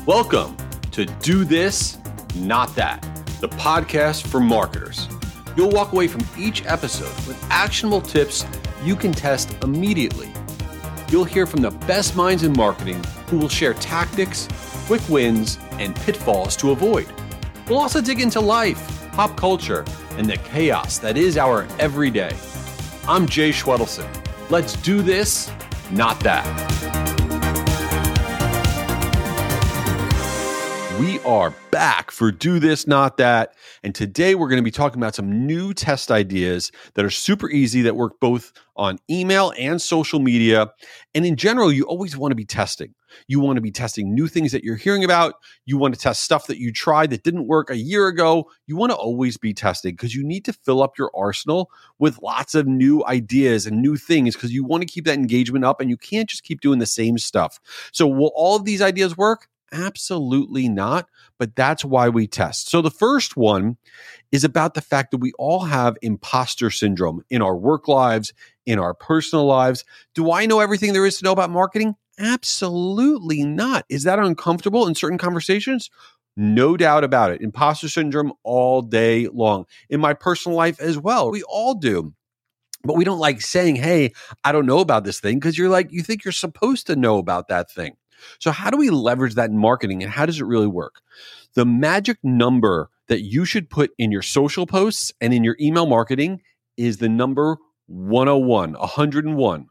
Welcome to Do This, Not That, the podcast for marketers. You'll walk away from each episode with actionable tips you can test immediately. You'll hear from the best minds in marketing who will share tactics, quick wins, and pitfalls to avoid. We'll also dig into life, pop culture, and the chaos that is our everyday. I'm Jay Schwedelson. Let's do this, not that. We are back for Do This, Not That. And today we're going to be talking about some new test ideas that are super easy that work both on email and social media. And in general, you always want to be testing. You want to be testing new things that you're hearing about. You want to test stuff that you tried that didn't work a year ago. You want to always be testing because you need to fill up your arsenal with lots of new ideas and new things because you want to keep that engagement up and you can't just keep doing the same stuff. So will all of these ideas work? Absolutely not, but that's why we test. So the first one is about the fact that we all have imposter syndrome in our work lives, in our personal lives. Do I know everything there is to know about marketing? Absolutely not. Is that uncomfortable in certain conversations? No doubt about it. Imposter syndrome all day long. In my personal life as well, we all do. But we don't like saying, hey, I don't know about this thing, because you think you're supposed to know about that thing. So how do we leverage that in marketing and how does it really work? The magic number that you should put in your social posts and in your email marketing is the number 101, 101,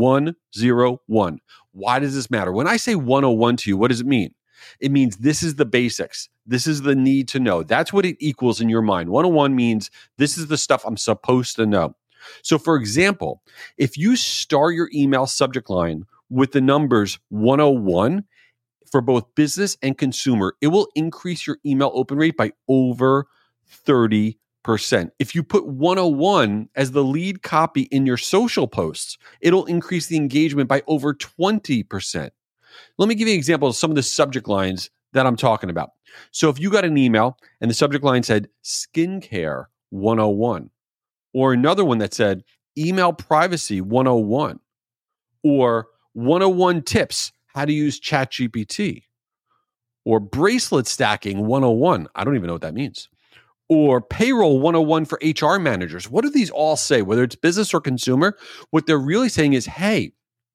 101. Why does this matter? When I say 101 to you, what does it mean? It means this is the basics. This is the need to know. That's what it equals in your mind. 101 means this is the stuff I'm supposed to know. So for example, if you start your email subject line with the numbers 101 for both business and consumer, it will increase your email open rate by over 30%. If you put 101 as the lead copy in your social posts, it'll increase the engagement by over 20%. Let me give you an example of some of the subject lines that I'm talking about. So if you got an email and the subject line said skincare 101, or another one that said email privacy 101, or 101 tips, how to use ChatGPT, or bracelet stacking 101. I don't even know what that means. Or payroll 101 for HR managers. What do these all say? Whether it's business or consumer, what they're really saying is, hey,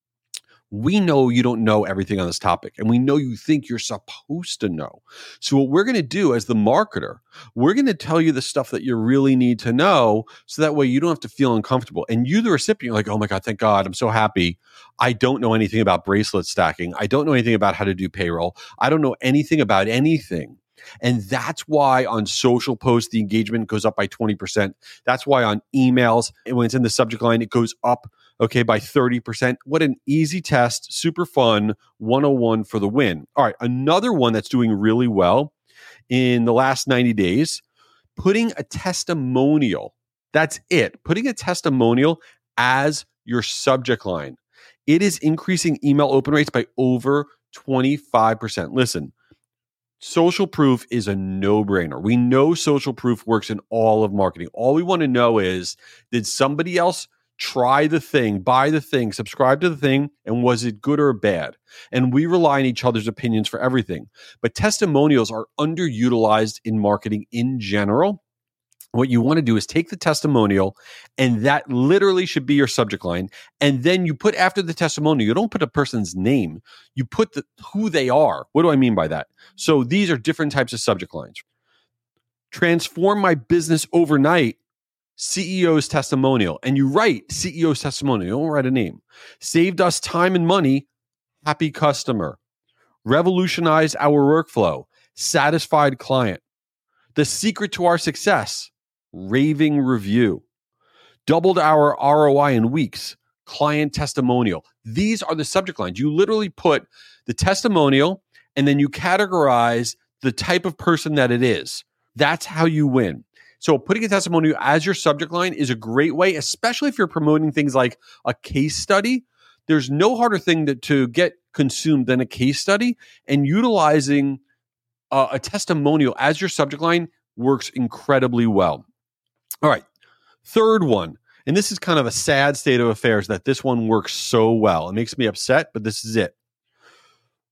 we know you don't know everything on this topic, and we know you think you're supposed to know. So what we're going to do as the marketer, we're going to tell you the stuff that you really need to know so that way you don't have to feel uncomfortable. And you, the recipient, you're like, oh my God, thank God, I'm so happy. I don't know anything about bracelet stacking. I don't know anything about how to do payroll. I don't know anything about anything. And that's why on social posts, the engagement goes up by 20%. That's why on emails, and when it's in the subject line, it goes up, by 30%. What an easy test, super fun, 101 for the win. All right, another one that's doing really well in the last 90 days, putting a testimonial. That's it. Putting a testimonial as your subject line. It is increasing email open rates by over 25%. Listen, social proof is a no-brainer. We know social proof works in all of marketing. All we want to know is, did somebody else try the thing, buy the thing, subscribe to the thing, and was it good or bad? And we rely on each other's opinions for everything. But testimonials are underutilized in marketing in general. What you want to do is take the testimonial, and that literally should be your subject line. And then you put after the testimonial, you don't put a person's name, you put who they are. What do I mean by that? So these are different types of subject lines. Transform my business overnight, CEO's testimonial. And you write CEO's testimonial, you don't write a name. Saved us time and money, happy customer. Revolutionized our workflow, satisfied client. The secret to our success, raving review. Doubled our ROI in weeks, client testimonial. These are the subject lines. You literally put the testimonial and then you categorize the type of person that it is. That's how you win. So putting a testimonial as your subject line is a great way, especially if you're promoting things like a case study. There's no harder thing to get consumed than a case study, and utilizing a testimonial as your subject line works incredibly well. All right, third one, and this is kind of a sad state of affairs that this one works so well. It makes me upset, but this is it.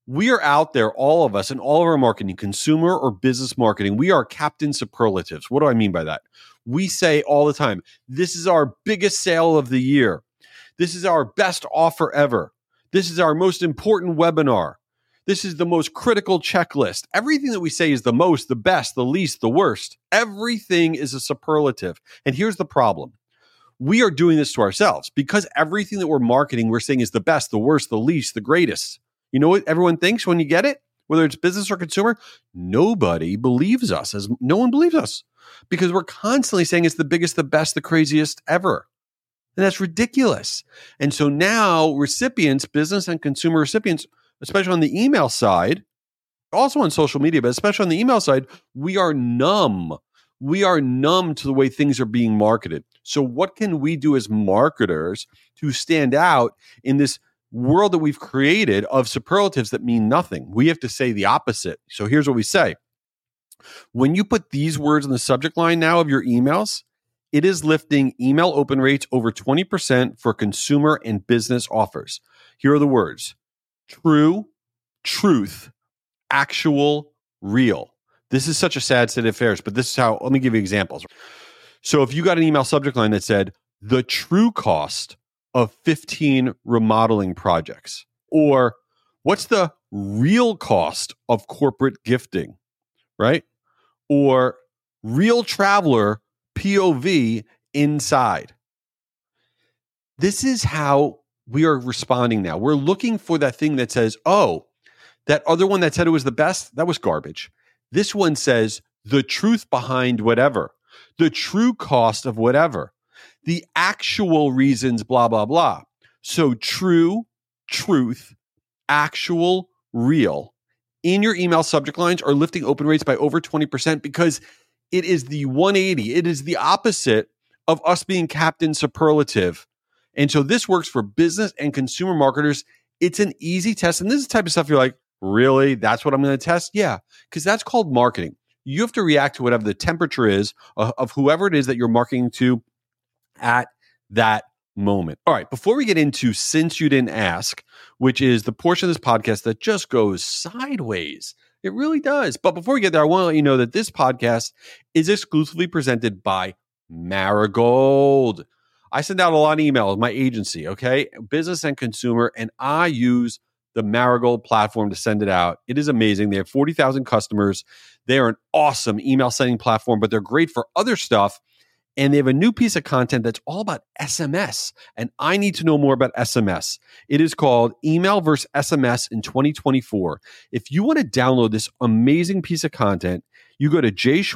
We are out there, all of us, in all of our marketing, consumer or business marketing. We are captain superlatives. What do I mean by that? We say all the time, this is our biggest sale of the year. This is our best offer ever. This is our most important webinar. This is the most critical checklist. Everything that we say is the most, the best, the least, the worst. Everything is a superlative. And here's the problem. We are doing this to ourselves because everything that we're marketing, we're saying is the best, the worst, the least, the greatest. You know what everyone thinks when you get it? Whether it's business or consumer, nobody believes us. No one believes us because we're constantly saying it's the biggest, the best, the craziest ever. And that's ridiculous. And so now recipients, business and consumer recipients, especially on the email side, also on social media, but especially on the email side, we are numb. We are numb to the way things are being marketed. So what can we do as marketers to stand out in this world that we've created of superlatives that mean nothing? We have to say the opposite. So here's what we say. When you put these words in the subject line now of your emails, it is lifting email open rates over 20% for consumer and business offers. Here are the words: true, truth, actual, real. This is such a sad state of affairs, but this is how, let me give you examples. So if you got an email subject line that said, the true cost of 15 remodeling projects, or what's the real cost of corporate gifting, right? Or real traveler POV inside. This is how we are responding now. We're looking for that thing that says, oh, that other one that said it was the best, that was garbage. This one says the truth behind whatever, the true cost of whatever, the actual reasons, blah, blah, blah. So true, truth, actual, real in your email subject lines are lifting open rates by over 20% because it is the 180. It is the opposite of us being captain superlative. And so this works for business and consumer marketers. It's an easy test. And this is the type of stuff you're like, really? That's what I'm going to test? Yeah, because that's called marketing. You have to react to whatever the temperature is of whoever it is that you're marketing to at that moment. All right, before we get into Since You Didn't Ask, which is the portion of this podcast that just goes sideways. It really does. But before we get there, I want to let you know that this podcast is exclusively presented by Marigold. I send out a lot of emails, my agency, okay? Business and consumer, and I use the Marigold platform to send it out. It is amazing. They have 40,000 customers. They are an awesome email sending platform, but they're great for other stuff. And they have a new piece of content that's all about SMS. And I need to know more about SMS. It is called Email versus SMS in 2024. If you want to download this amazing piece of content, you go to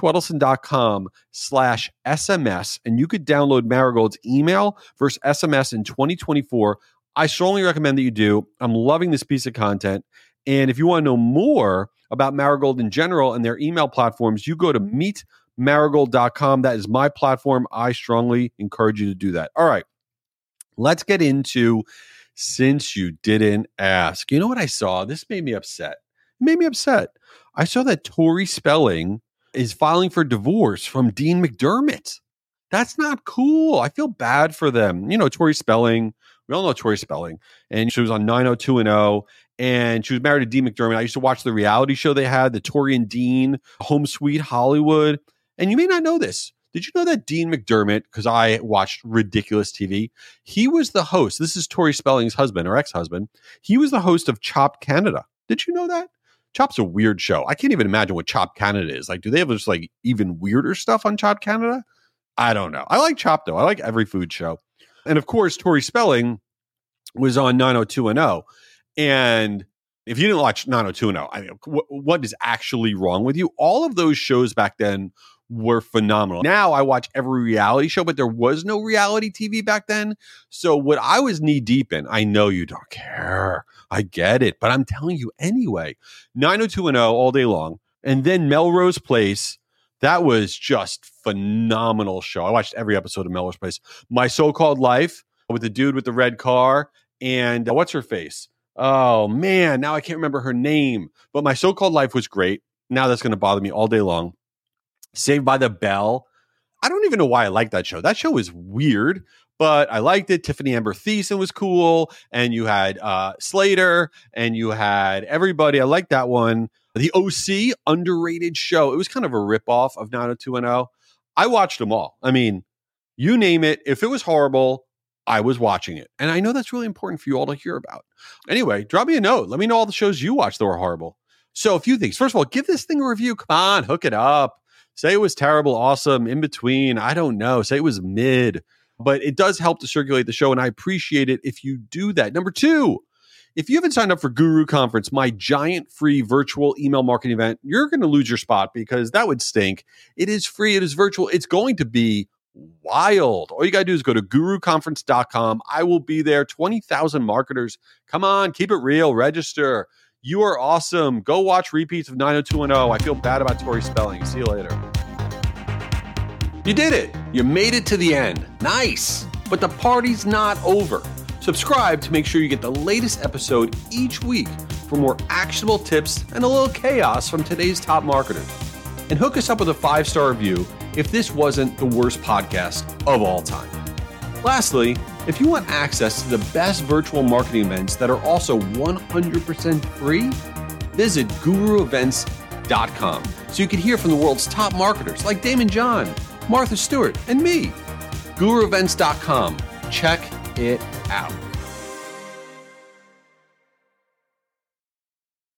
jschwedelson.com/SMS and you could download Marigold's Email versus SMS in 2024. I strongly recommend that you do. I'm loving this piece of content. And if you want to know more about Marigold in general and their email platforms, you go to meetmarigold.com. That is my platform. I strongly encourage you to do that. All right, let's get into Since You Didn't Ask. You know what I saw? This made me upset. I saw that Tori Spelling is filing for divorce from Dean McDermott. That's not cool. I feel bad for them. You know, Tori Spelling, we all know Tori Spelling, and she was on 90210, and she was married to Dean McDermott. I used to watch the reality show they had, the Tori and Dean Home Sweet Hollywood. And you may not know this. Did you know that Dean McDermott, because I watched ridiculous TV, he was the host. This is Tori Spelling's husband or ex-husband. He was the host of Chopped Canada. Did you know that? Chopped's a weird show. I can't even imagine what Chopped Canada is. Like, do they have just like even weirder stuff on Chopped Canada? I don't know. I like Chopped though. I like every food show. And of course, Tori Spelling was on 90210. And if you didn't watch 90210, I mean, what is actually wrong with you? All of those shows back then were phenomenal. Now I watch every reality show, but there was no reality TV back then. So what I was knee deep in, I know you don't care. I get it, but I'm telling you anyway. 90210 all day long. And then Melrose Place. That was just phenomenal show. I watched every episode of Melrose Place. My So-Called Life with the dude with the red car and what's her face? Oh man, now I can't remember her name. But My So-Called Life was great. Now that's going to bother me all day long. Saved by the Bell. I don't even know why I like that show. That show is weird, but I liked it. Tiffany Amber Thiessen was cool. And you had Slater and you had everybody. I liked that one. The OC, underrated show. It was kind of a ripoff of 90210. I watched them all. I mean, you name it. If it was horrible, I was watching it. And I know that's really important for you all to hear about. Anyway, drop me a note. Let me know all the shows you watched that were horrible. So a few things. First of all, give this thing a review. Come on, hook it up. Say it was terrible, awesome, in between. I don't know. Say it was mid. But it does help to circulate the show, and I appreciate it if you do that. Number two, if you haven't signed up for Guru Conference, my giant free virtual email marketing event, you're going to lose your spot because that would stink. It is free. It is virtual. It's going to be wild. All you got to do is go to guruconference.com. I will be there. 20,000 marketers. Come on, keep it real. Register. You are awesome. Go watch repeats of 90210. I feel bad about Tori Spelling. See you later. You did it. You made it to the end. Nice. But the party's not over. Subscribe to make sure you get the latest episode each week for more actionable tips and a little chaos from today's top marketers. And hook us up with a 5-star review if this wasn't the worst podcast of all time. Lastly, if you want access to the best virtual marketing events that are also 100% free, visit guruevents.com so you can hear from the world's top marketers like Damon John, Martha Stewart, and me. guruevents.com. Check it out.